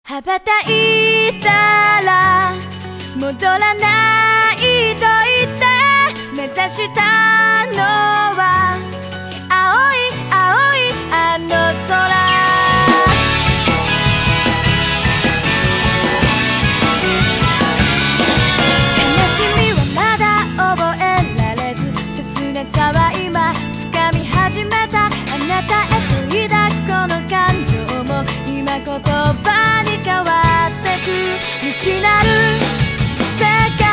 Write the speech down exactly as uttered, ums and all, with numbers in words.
羽ばたいたら戻らないと言って目指したのは青い青いあの空。悲しみはまだ覚えられず、切なさは今掴み始めた。あなたへと抱くこの感情も今言葉に変わってく。未知なる世界